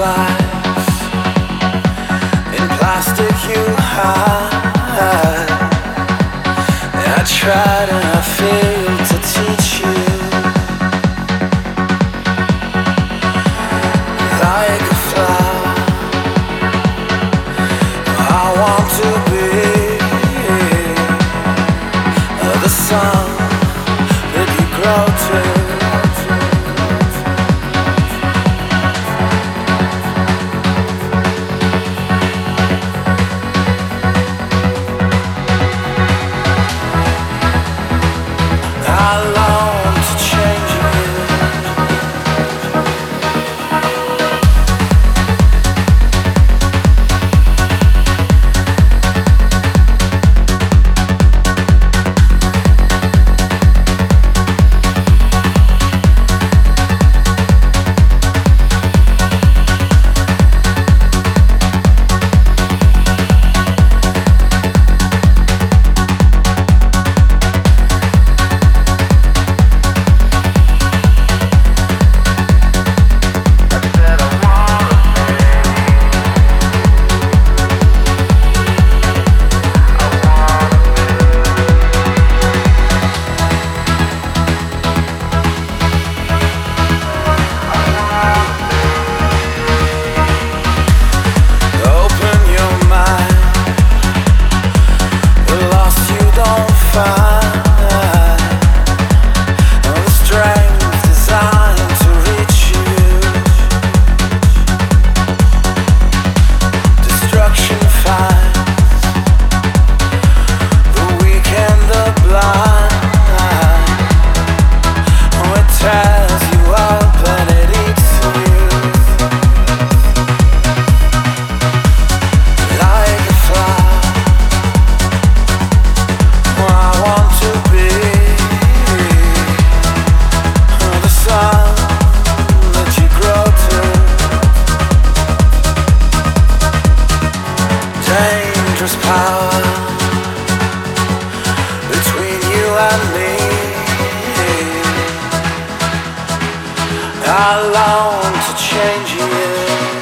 flies in plastic you hide. I tried and I failed to teach you. Like a flower, I want to be the sun that you grow to. I long to change you.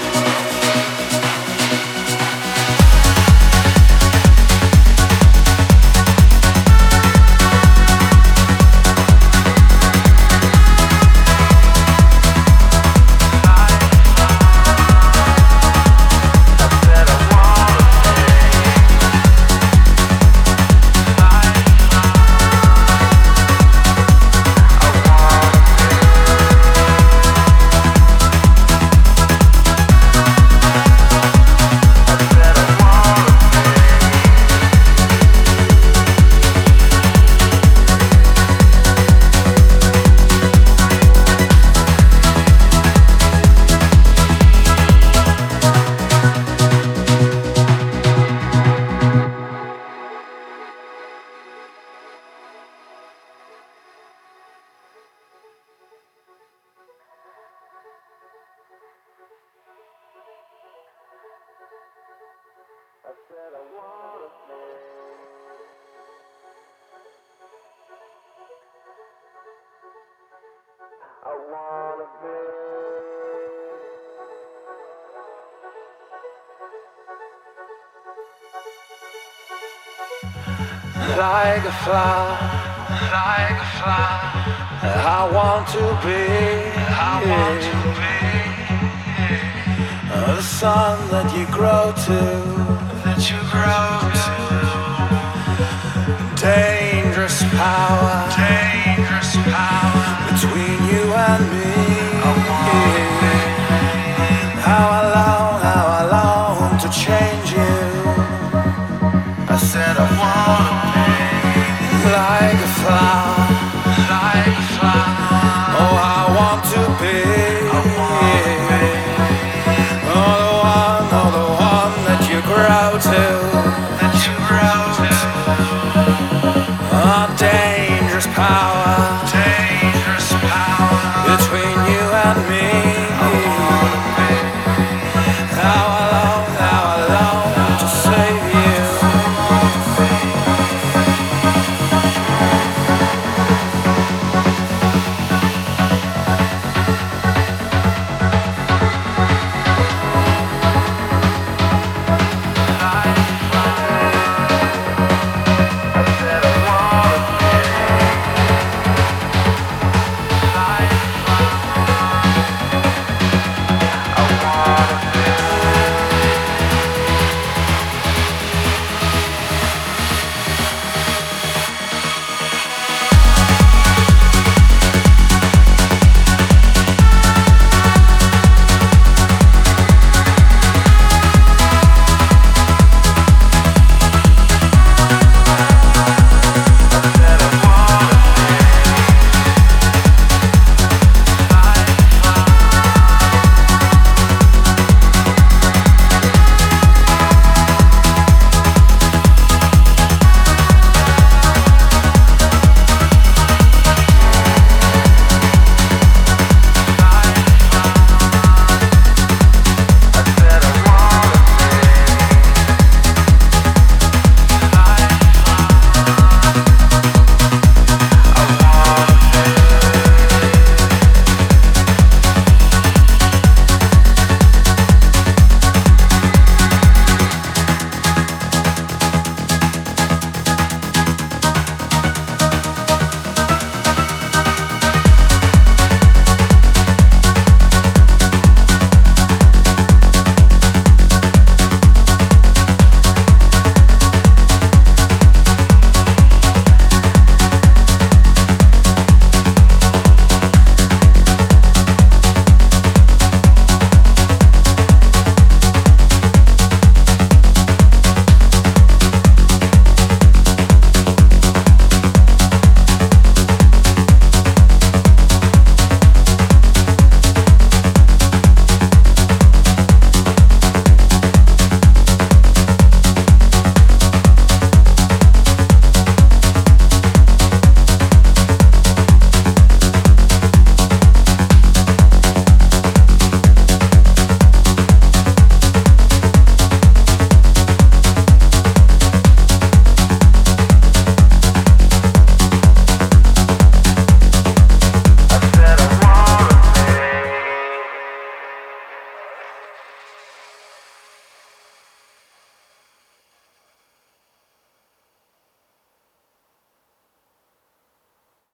I said I wanna be. I wanna be. Like a flower, like a flower. I want to be. I want to be. The sun that you grow to, that you grow to. Dangerous power, dangerous power between you and me. How I long to change you. I said I wanna be like a flower, like a flower. Oh, I want to be. I wanna be. Grow to, that you grow to. Dangerous power between